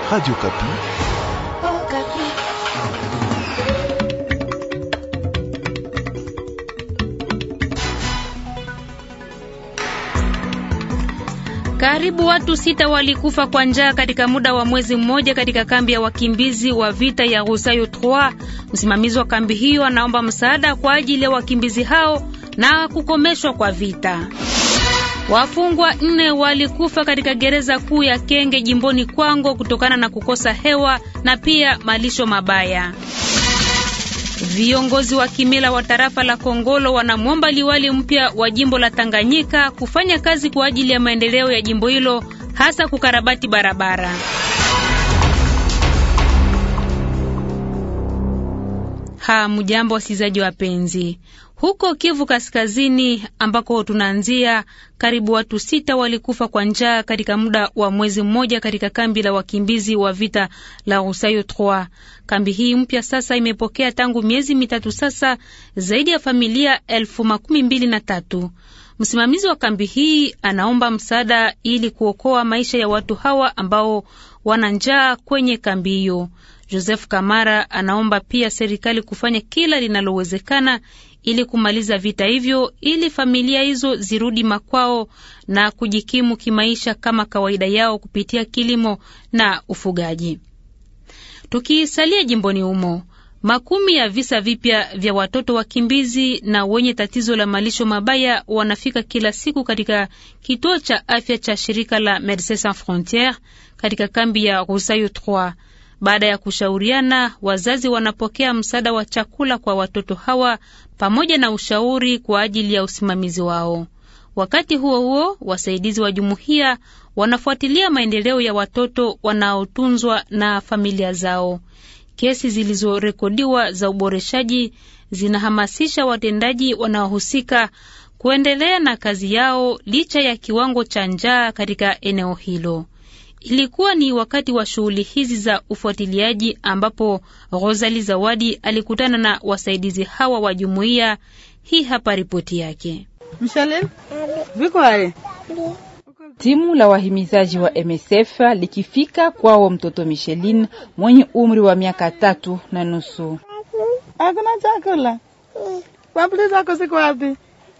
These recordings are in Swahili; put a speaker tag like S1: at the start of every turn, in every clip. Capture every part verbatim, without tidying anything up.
S1: Radio Kapi.
S2: Oh, Kapi.
S3: Karibu watu sita walikufa kwa njaa katika muda wa mwezi mmoja katika kambi ya wakimbizi wa vita ya Rusayo tatu. Msimamizi wa kambi hiyo anaomba msaada kwa ajili ya wakimbizi hao na kukomeshwa kwa vita. Wafungwa nne walikufa katika gereza kuu ya Kenge jimboni Kwango kutokana na kukosa hewa na pia malisho mabaya. Viongozi wa kimila wa tarafa la Kongolo wanamwomba liwali mpya wa jimbo la Tanganyika kufanya kazi kwa ajili ya maendeleo ya jimbo hilo, hasa kukarabati barabara. Ha, mjambo wasikilizaji wapenzi. Huko Kivu Kaskazini ambako tunaanzia, karibu watu sita walikufa kwa njaa katika muda wa mwezi mmoja katika kambi la wakimbizi wa vita la Rusayo tatu. Kambi hii mpya sasa imepokea tangu miezi mitatu sasa zaidi ya familia elfu makumi mbili na tatu. Msimamizi wa kambi hii anaomba msaada ili kuokoa maisha ya watu hawa ambao wana njaa kwenye kambi hiyo. Joseph Kamara anaomba pia serikali kufanya kila linalowezekana ili kumaliza vita hivyo ili familia hizo zirudi makwao na kujikimu kimaisha kama kawaida yao kupitia kilimo na ufugaji. Tukisalia jimboni humo, makumi ya visa vipya vya watoto wakimbizi na wenye tatizo la malisho mabaya wanafika kila siku katika kituo cha afya cha shirika la Médecins Sans Frontieres katika kambi ya Rusayo tatu. Baada ya kushauriana, wazazi wanapokea msaada wa chakula kwa watoto hawa pamoja na ushauri kwa ajili ya usimamizi wao. Wakati huo huo, wasaidizi wa jumuiya wanafuatilia maendeleo ya watoto wanaotunzwa na familia zao. Kesi zilizorekodiwa za uboreshaji zinahamasisha watendaji wanaohusika kuendelea na kazi yao licha ya kiwango cha njaa katika eneo hilo. Ilikuwa ni wakati wa shughuli hizi za ufuatiliaji ambapo Rosalie Zawadi alikutana na wasaidizi hawa wa jumuiya. Hii hapa ripoti yake.
S4: Michelle, viko hai.
S5: Timu la wahimizaji wa M S F likifika kwao mtoto Micheline mwenye umri wa miaka tatu na nusu.
S4: Hakuna chakula. Pampli zako ziko wapi?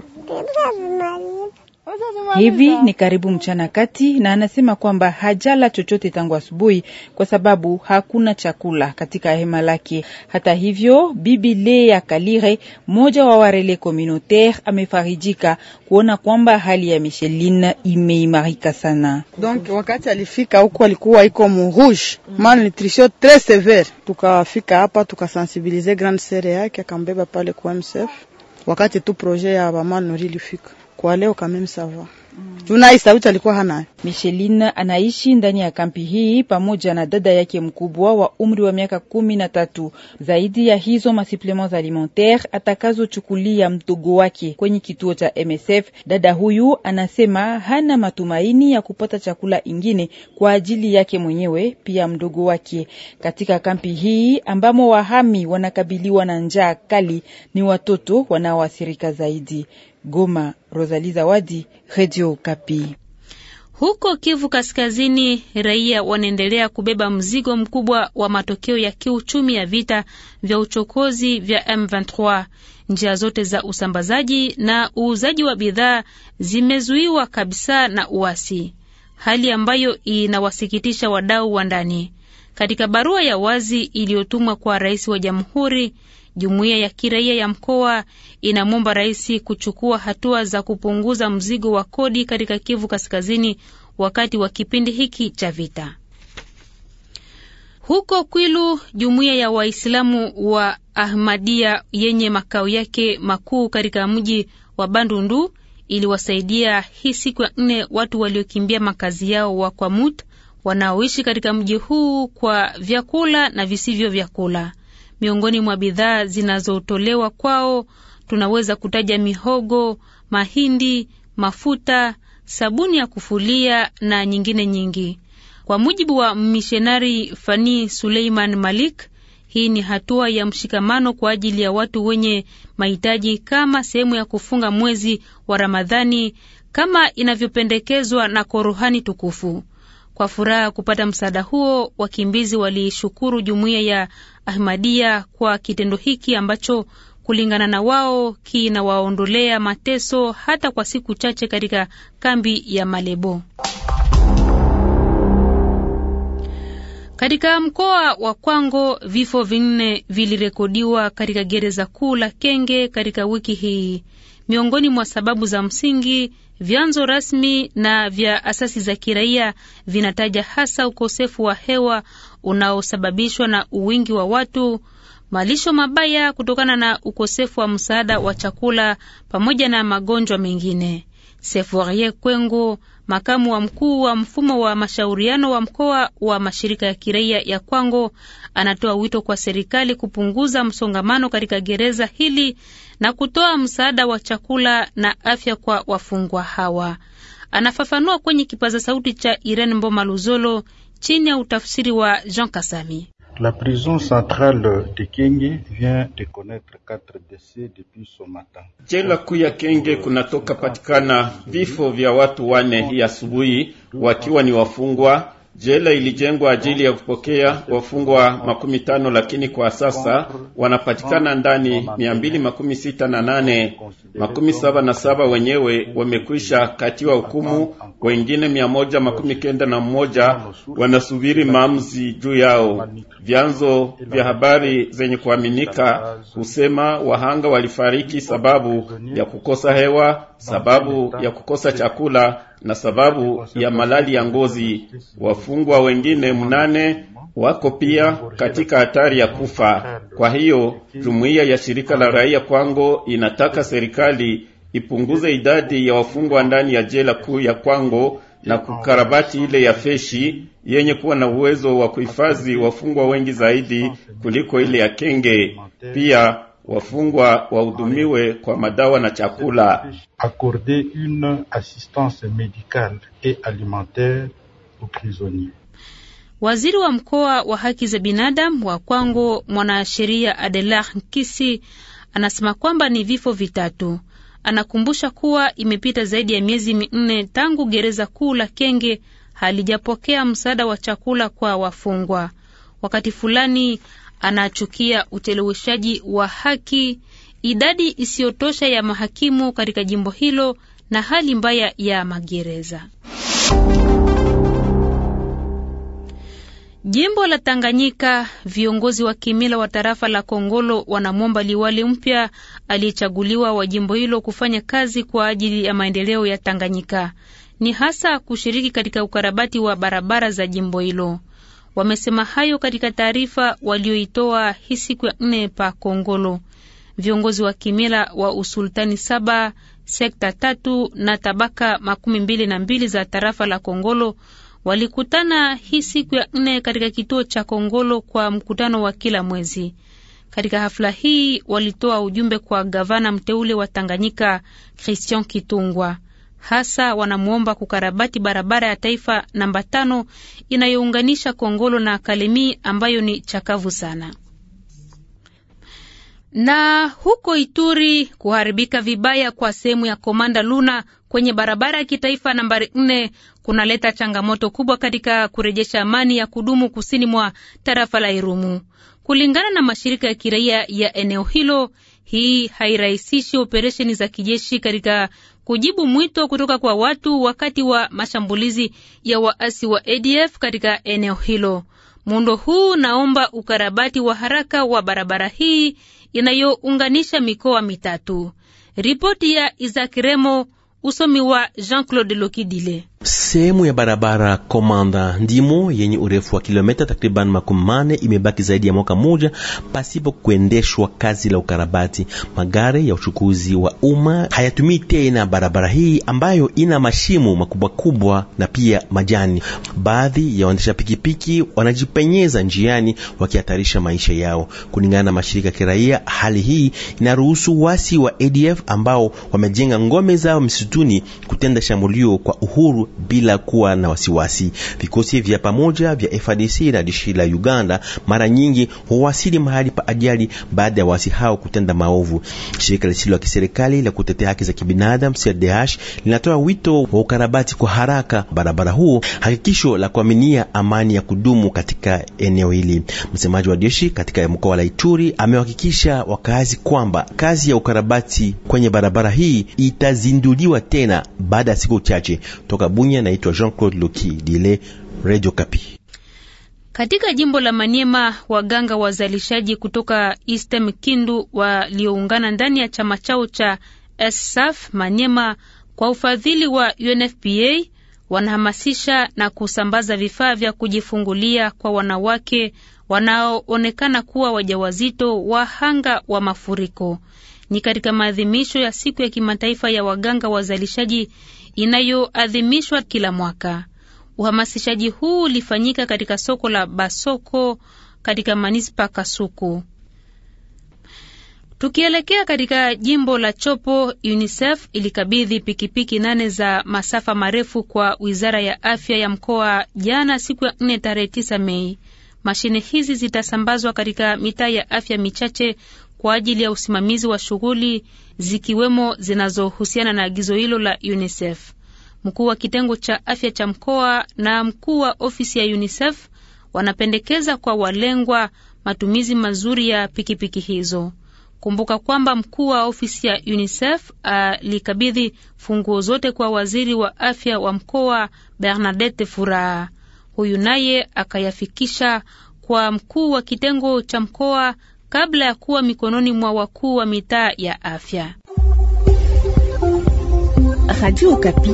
S5: Hivi ni karibu mchana kati na anasema kwamba hajala chochote tangu asubuhi kwa sababu hakuna chakula katika hema lake. Hata hivyo, Bibi Lea Kalire, mmoja wa warele communautaire, amefarijika kuona kwamba hali ya Micheline imeimarika sana.
S4: Donc wakati alifika huko alikuwa iko mu rouge, malnutrition très sévère. Tukafika hapa tukasensibiliser grande sœur yake akambeba pale kwa M S F. Wakati tu projet ya mama Nori ilifika. Kwa leo kama msava. Tunai sauti alikuwa hana.
S5: Micheline anaishi ndani ya kampi hii pamoja na dada yake mkubwa wa umri wa miaka kumi na tatu. Zaidi ya hizo masupplements alimentaires atakazo chukulia mdogo wake kwenye kituo cha M S F. Dada huyu anasema hana matumaini ya kupata chakula ingine kwa ajili yake mwenyewe pia mdogo wake. Katika kampi hii ambamo wahami wanakabiliwa na njaa kali, ni watoto wanaoathirika zaidi. Goma, Rosalie Zawadi, Radio Kapi.
S3: Huko Kivu Kaskazini, raia wanaendelea kubeba mzigo mkubwa wa matokeo ya kiuchumi ya vita vya uchokozi vya M ishirini na tatu. Njia zote za usambazaji na uuzaji wa bidhaa zimezuiwa kabisa na uasi, hali ambayo inawasikitisha wadau wa ndani. Katika barua ya wazi iliyotumwa kwa rais wa jamhuri, jumuiya ya kiraia ya mkoa inamwomba rais kuchukua hatua za kupunguza mzigo wa kodi katika Kivu Kaskazini wakati wa kipindi hiki cha vita. Huko Kwilu, jumuiya ya Waislamu wa Ahmadiyya yenye makao yake makuu katika mji wa Bandundu iliwasaidia hii siku ya nne watu waliokimbia makazi yao wa Kwamut wanaoishi katika mji huu kwa vyakula na visivyo vyakula. Miongoni mwa bidhaa zinazotolewa kwao tunaweza kutaja mihogo, mahindi, mafuta, sabuni ya kufulia na nyingine nyingi. Kwa mujibu wa missionary Fani Suleiman Malik, hii ni hatua ya mshikamano kwa ajili ya watu wenye mahitaji kama sehemu ya kufunga mwezi wa Ramadhani kama inavyopendekezwa na Qur'ani tukufu. Kwa furaha kupata msaada huo, wakimbizi walishukuru jumuiya ya Ahmadiyya kwa kitendo hiki ambacho kulingana na wao kinawaondolea mateso hata kwa siku chache katika kambi ya Malebo. Katika mkoa wa Kwango, vifo vinne vilirekodiwa katika gereza kuu la Kenge katika wiki hii. Miongoni mwa sababu za msingi, vyanzo rasmi na vya asasi za kiraia vinataja hasa ukosefu wa hewa unaosababishwa na uwingi wa watu, malisho mabaya kutokana na ukosefu wa msaada wa chakula pamoja na magonjwa mengine. Seforie Kwengo, makamu wa mkuu wa mfumo wa mashauriano wa mkoa wa mashirika ya kiraia ya Kwango, anatoa wito kwa serikali kupunguza msongamano katika gereza hili na kutoa msaada wa chakula na afya kwa wafungwa hawa. Anafafanua kwenye kipaza sauti cha Irene Mboma Luzolo chini ya utafsiri wa Jean Kasami.
S1: La prison centrale de Kenge vient de connaître quatre décès depuis ce matin.
S6: Jela kuu ya Kenge kunatoka patikana vifo vya watu wane hii asubuhi wakiwa ni wafungwa. Jela ilijengwa ajili ya kupokea wafungwa makumi tano, lakini kwa sasa wanapatikana ndani mia mbili makumi sita na nane. Makumi saba na saba wenyewe wamekwisha katiwa hukumu, wengine mia moja makumi kenda na mmoja wanasubiri maamuzi juu yao. Vyanzo vya habari zenye kuaminika husema wahanga walifariki sababu ya kukosa hewa, sababu ya kukosa chakula na sababu ya malali ya ngozi. Wafungwa wengine mnane wako pia katika hatari ya kufa. Kwa hiyo jumuiya ya shirika la raia Kwango inataka serikali ipunguze idadi ya wafungwa ndani ya jela kuu ya Kwango na kukarabati ile ya Feshi yenye kuwa na uwezo wa kuhifadhi wafungwa wengi zaidi kuliko ile ya Kenge. Pia wafungwa wahudumiwe kwa madawa na chakula.
S1: Accorder une assistance médicale et alimentaire aux prisonniers.
S3: Waziri wa mkoa wa haki za binadamu wa Kwango, mwanasheria Adelar Nkisi, anasema kwamba ni vifo vitatu. Anakumbusha kuwa imepita zaidi ya miezi minne tangu gereza kuu la Kenge halijapokea msaada wa chakula kwa wafungwa. Wakati fulani anachukia ucheleweshaji wa haki, idadi isiyotosha ya mahakimu katika jimbo hilo na hali mbaya ya magereza. Jimbo la Tanganyika, viongozi wa kimila wa tarafa la Kongolo wanamwomba liwali mpya aliyechaguliwa wa jimbo hilo kufanya kazi kwa ajili ya maendeleo ya Tanganyika. Ni hasa kushiriki katika ukarabati wa barabara za jimbo hilo. Wamesema hayo katika taarifa walioitoa hii siku ya nne pa Kongolo. Viongozi wa kimila wa usultani saba, sekta tatu na tabaka makumi mbili na mbili za tarafa la Kongolo walikutana hii siku ya nne katika kituo cha Kongolo kwa mkutano wa kila mwezi. Katika hafla hii walitoa ujumbe kwa gavana mteule wa Tanganyika Christian Kitungwa. Hasa wanamuomba kukarabati barabara ya taifa namba tano inayounganisha Kongolo na Kalemi ambayo ni chakavu sana. Na huko Ituri, kuharibika vibaya kwa sehemu ya Komanda Luna kwenye barabara ya kitaifa nambari nne kunaleta changamoto kubwa katika kurejesha amani ya kudumu kusini mwa tarafa la Irumu. Kulingana na mashirika ya kiraia ya eneo hilo, hii hairahisishi operesheni za kijeshi katika kujibu mwito kutoka kwa watu wakati wa mashambulizi ya waasi wa A D F katika eneo hilo. Muundo huu naomba ukarabati wa haraka wa barabara hii inayounganisha mikoa mitatu. Ripoti ya Isaac Remo, usomi wa Jean-Claude Lokidile.
S7: Sehemu ya barabara Komanda Ndimo yenye urefu wa kilomita takriban makumi mane imebaki zaidi ya mwaka moja pasipo kuendeshwa kazi la ukarabati. Magari ya uchukuzi wa umma hayatumii tena barabara hii ambayo ina mashimo makubwa kubwa na pia majani. Baadhi ya waendesha pikipiki wanajipenyeza njiani wakihatarisha maisha yao. Kulingana na mashirika kiraia, hali hii inaruhusu wasi wa A D F ambao wamejenga ngome zao msituni kutenda shambulio kwa uhuru bila kuwa na wasiwasi. Vikosi vya pamoja vya F A R D C na jeshi la Uganda mara nyingi huwasili mahali pa ajali baada ya wasi hao kutenda maovu. Shirika lisilo la kiserikali la kutetea haki za kibinadamu C R D H linatoa wito wa ukarabati kwa haraka barabara huo, hakikisho la kuaminia amani ya kudumu katika eneo hili. Msemaji wa jeshi katika mkoa wa Ituri amehakikisha wakazi kwamba kazi ya ukarabati kwenye barabara hii itazinduliwa tena baada ya siku chache. Toka Bunya, naitwa Jean-Claude Loki Dile, Radio Kapi.
S3: Katika jimbo la Maniema, waganga wazalishaji kutoka Eastern Kindu walioungana ndani ya chama chao cha S S A F Maniema kwa ufadhili wa U N F P A wanahamasisha na kusambaza vifaa vya kujifungulia kwa wanawake wanaoonekana kuwa wajawazito wahanga wa mafuriko. Ni katika maadhimisho ya siku ya kimataifa ya waganga wazalishaji inayoadhimishwa kila mwaka. Uhamasishaji huu ulifanyika katika soko la Basoko katika manispa Kasuku. Tukielekea katika jimbo la Chopo, UNICEF ilikabidhi pikipiki nane za masafa marefu kwa Wizara ya Afya ya mkoa jana siku ya nne tarehe tisa Mei. Mashine hizi zitasambazwa katika mitaa ya afya michache kwa ajili ya usimamizi wa shughuli zikiwemo zinazohusiana na agizo hilo la UNICEF. Mkuu wa kitengo cha afya cha mkoa na mkuu wa ofisi ya UNICEF wanapendekeza kwa walengwa matumizi mazuri ya pikipiki hizo. Kumbuka kwamba mkuu wa ofisi ya UNICEF alikabidhi funguo zote kwa waziri wa afya wa mkoa Bernadette Furaha. Huyu naye akayafikisha kwa mkuu wa kitengo cha mkoa kabla ya kuwa mikononi mwa wakuu wa mitaa ya afya.
S2: Radio Okapi.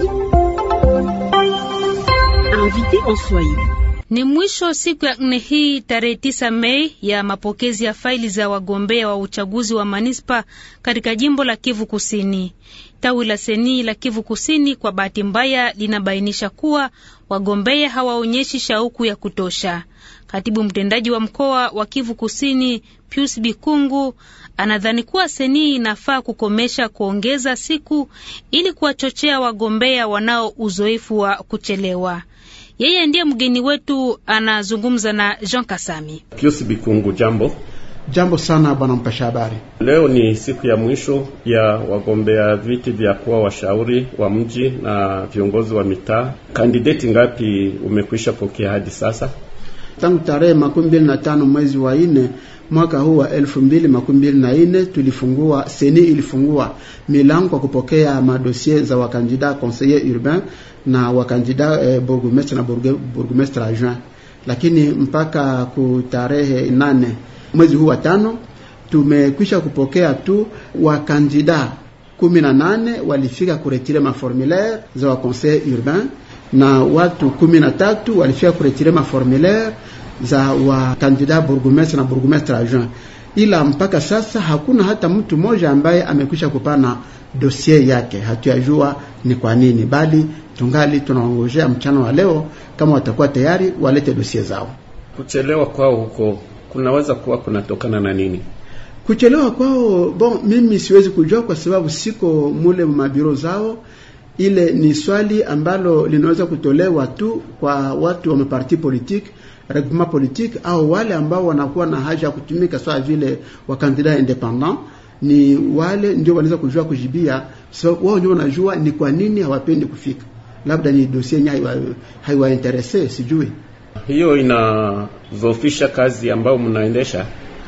S2: Invité en Swahili.
S3: Ni mwisho siku ya nne hii tarehe tisa Mei ya mapokezi ya faili za wagombea wa uchaguzi wa manispa katika jimbo la Kivu Kusini. Tawi la Seni la Kivu Kusini kwa bahati mbaya linabainisha kuwa wagombea hawaonyeshi shauku ya kutosha. Katibu mtendaji wa mkoa wa Kivu Kusini Pius Bikungu anadhani kuwa Seni inafaa kukomesha kuongeza siku ili kuwachochea wagombea wanao uzoefu wa kuchelewa. Yeye ndiye mgeni wetu, anazungumza na Jean Kasami.
S6: Pius Bikungu, jambo.
S8: Jambo sana bwana mpasha habari.
S6: Leo ni siku ya mwisho ya wagombea viti vya kuwa washauri wa mji na viongozi wa mitaa. Kandidati ngapi umekwisha pokea hadi sasa?
S8: Tangu tarehe makumi mbili na tano mwezi wa nne mwaka huu wa elfu mbili makumi mbili na nne tulifungua, Seni ilifungua milango kwa kupokea madossier za wakandida conseiller urbain na wakandida eh, bourgmestre na bourgmestre adjoint. Lakini mpaka ku tarehe nane mwezi huu wa tano tumekwisha kupokea tu wakandida kumi na nane walifika kuretire ma formulaire za wa conseiller urbain na watu kumi na tatu walifika kuretire ma formulaire za wa kandida bourgmestre na bourgmestre adjoint. Ila mpaka sasa hakuna hata mtu mmoja ambaye amekwisha kupana dossier yake. Hatujajua ni kwa nini, bali tungali tunaongojea mchana wa leo kama watakuwa tayari walete dossier zao.
S6: Kuchelewa kwao huko kunaweza kuwa kunatokana na nini?
S8: Kuchelewa kwao, bon, mimi siwezi kujua kwa sababu siko mule mabiro zao. Ile ni swali ambalo linaweza kutolewa tu kwa watu wa maparti politique, regroupement politique, au wale ambao wanakuwa na haja ya kutumika sawa vile wakandida independent. Ni wale ndio wanaweza kujua kujibia, so wao ndio wanajua ni kwa nini hawapendi kufika. Labda ni dossier nyai haiwa interesse, sijui.
S6: Hiyo inazofisha kazi ambayo mnaendesha?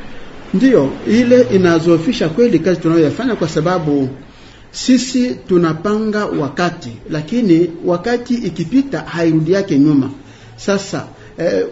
S8: Ndiyo, ile inazofisha kweli kazi tunayofanya, kwa sababu sisi tunapanga wakati, lakini wakati ikipita hairudi yake nyuma. Sasa eh,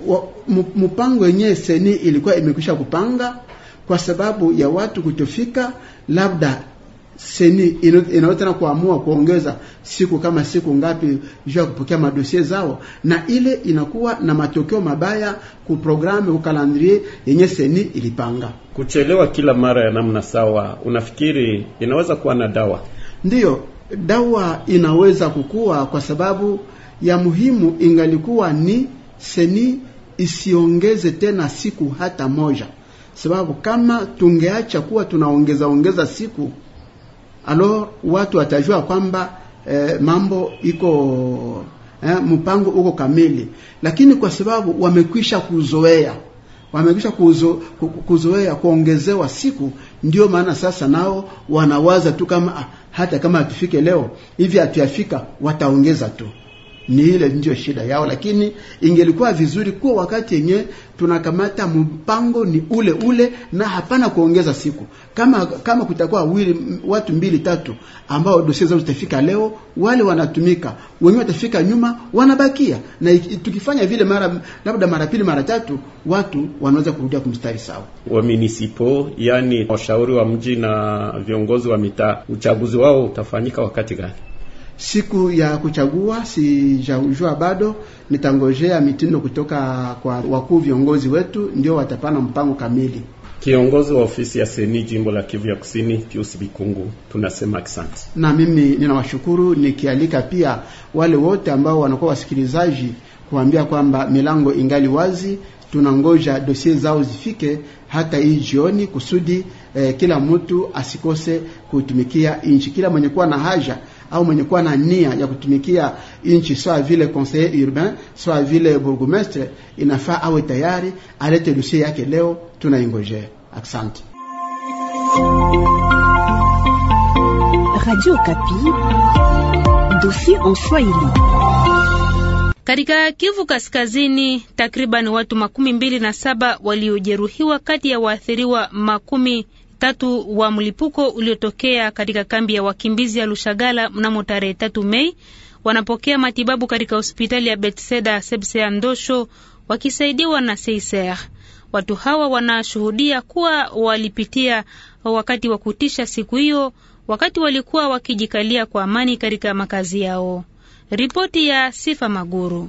S8: mpango yenyewe Seni ilikuwa imekwisha kupanga, kwa sababu ya watu kutofika, labda Seni inaweza na kuamua kuongeza siku kama siku ngapi juu kupokea madossier zao, na ile inakuwa na matokeo mabaya ku programu, ku calendrier yenye Seni ilipanga.
S6: Kuchelewa kila mara ya namna sawa, unafikiri inaweza kuwa na dawa?
S8: Ndiyo, dawa inaweza kukua, kwa sababu ya muhimu ingalikuwa ni Seni isiongeze tena siku hata moja. Sababu kama tungeacha kuwa tunaongeza ongeza siku, alors watu watajua kwamba eh, mambo iko eh, mpango uko kamili, lakini kwa sababu wamekwisha kuzoea wamekwisha kuzo, kuzoea kuongezewa siku, ndio maana sasa nao wanawaza tu kama ah, hata kama atufike leo hivi atuyafika wataongeza tu. Ni ile ndio shida yao, lakini ingelikuwa vizuri kwa wakati yenye tunakamata mpango ni ule ule na hapana kuongeza siku. Kama kama kutakuwa wili, watu mbili tatu ambao dossier zao zitafika leo, wale wanatumika, wengine watafika nyuma wanabakia, na tukifanya vile mara labda mara pili mara tatu, watu wanaweza kurudia kumstari sawa.
S6: Wa munisipo, yani washauri wa mji na viongozi wa mitaa, uchaguzi wao utafanyika wakati gani?
S8: Siku ya kuchagua sijajua bado, nitangojea mitindo kutoka kwa wakuu viongozi wetu, ndio watapana mpango kamili.
S6: Kiongozi wa ofisi ya Seni jimbo la Kivu ya Kusini, Pius Bikungu, tunasema asante.
S8: Na mimi ninawashukuru, nikialika pia wale wote ambao wanakuwa wasikilizaji kuambia kwamba milango ingali wazi. Tunangoja dossier zao zifike hata hii jioni kusudi eh, kila mtu asikose kutumikia inchi. Kila mwenye kuwa na haja au mwenye kuwa na nia ya kutumikia inchi, sawa vile conseiller urbain, sawa vile bourgmestre, inafaa awe tayari alete dossier yake leo. Tunaingojea. Asante.
S2: Radio Kapi, dossier en Swahili.
S3: Katika Kivu Kaskazini, takriban watu makumi mbili na saba waliojeruhiwa kati ya waathiriwa makumi tatu wa mlipuko uliotokea katika kambi ya wakimbizi ya Lushagala mnamo tarehe tatu Mei wanapokea matibabu katika hospitali ya Bethesda Sebse Ndosho wakisaidiwa na Seiser. Watu hawa wanashuhudia kuwa walipitia wakati wa kutisha siku hiyo, wakati walikuwa wakijikalia kwa amani katika makazi yao. Ripoti ya Sifa Maguru.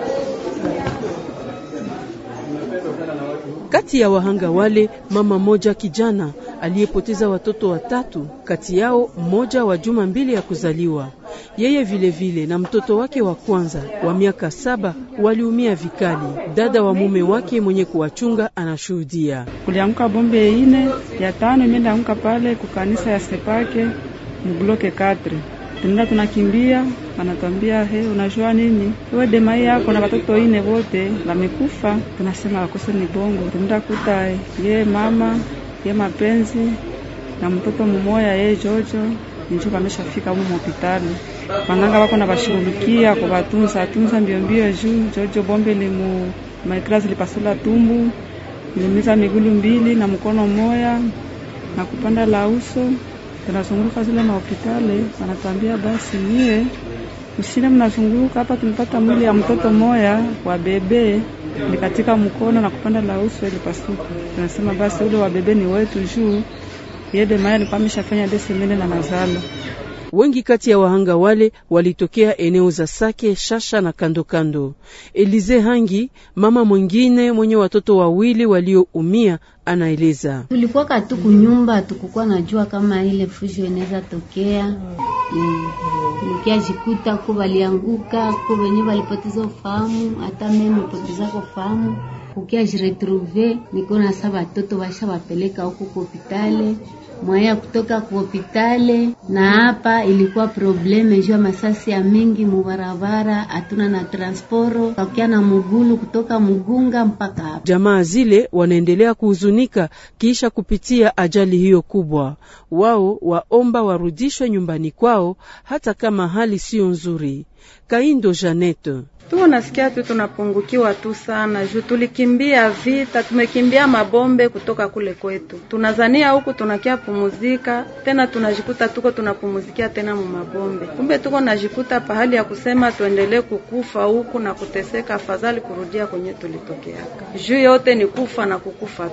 S9: Kati ya wahanga wale, mama moja kijana aliyepoteza watoto watatu, kati yao mmoja wa juma mbili ya kuzaliwa. Yeye vile vile na mtoto wake wa kwanza wa miaka saba waliumia vikali. Dada wa mume wake mwenye kuwachunga anashuhudia.
S10: Kulianguka bombe ine ya tano imeenda anguka pale kukanisa ya Sepake mbloke katri. Tunenda tunakimbia, anatuambia he, unajua nini? Wewe dema yako na watoto ine wote wamekufa. Tunasema wakose ni bongo. Tunenda kuta ye mama, ye mapenzi na mtoto mmoja ye Jojo, ndio ameshafika huko hospitali. Wananga wako na bashughulikia kwa batunza, tunza mbio mbio juu Jojo bombe limu maikrazi lipasula tumbu, limiza migulu mbili na mkono mmoja na kupanda la uso. Tunazunguka zile hospitali, wanatuambia basi nie usile mnazunguka hapa, tumepata mwili ya mtoto moya wa bebe ni katika mkono na kupanda la uso ile pasuka. Tunasema basi ule wa bebe ni wetu juu yede maya alikuwa ameshafanya desemene na mazalo.
S9: Wengi kati ya wahanga wale walitokea eneo za Sake, Shasha na kando kando. Elize Hangi, mama mwingine mwenye watoto wawili walioumia, anaeleza.
S11: Tulikuwa katuku nyumba, tukukua najua kama ile fujo inaweza tokea. Mm. Tulikia jikuta kwa walianguka, kwa wenye walipoteza ufahamu, hata mimi nilipoteza ufahamu. Kukia jiretrouver, niko na saba watoto washa wapeleka huko kwa hospitali. Mwaya kutoka kwa hospitali na hapa ilikuwa probleme jua masasi ya mingi mubarabara, hatuna na transporo, kakia na mugulu kutoka Mugunga mpaka hapa.
S9: Jamaa zile wanaendelea kuhuzunika kisha kupitia ajali hiyo kubwa. Wao waomba warudishwe nyumbani kwao hata kama hali sio nzuri. Kaindo Janete:
S10: tu nasikia tu tunapungukiwa tu sana, juu tulikimbia vita, tumekimbia mabombe kutoka kule kwetu. Tunazania huku tunakia pumuzika, tena tunajikuta tuko tunapumuzikia tena mu mabombe. Kumbe tuko najikuta pahali ya kusema tuendelee kukufa huku na kuteseka, afadhali kurudia kwenye tulitokeaka. Juu yote ni kufa na kukufa.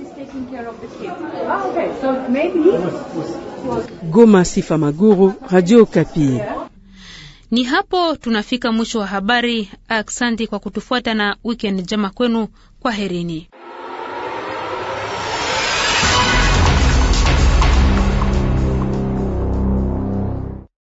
S9: Goma, Sifa Maguru, Radio Kapi.
S3: Ni hapo tunafika mwisho wa habari. Asante kwa kutufuata na weekend njema kwenu. Kwaherini.